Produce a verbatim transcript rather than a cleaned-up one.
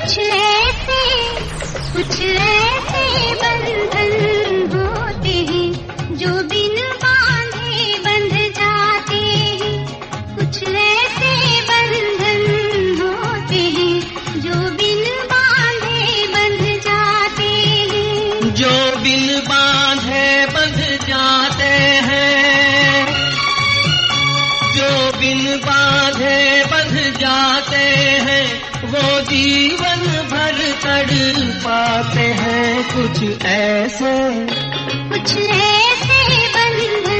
कुछ ऐसे कुछ ऐसे बंधन होते हैं जो बिन बांधे बंध जाते हैं। कुछ ऐसे बंधन होते हैं जो बिन बांधे बंध जाते हैं। जो बिन बांधे बंध जाते हैं, जो बिन बांधे बंध जाते हैं, वो जीवन भर तड़पाते हैं। कुछ ऐसे कुछ ऐसे बंधन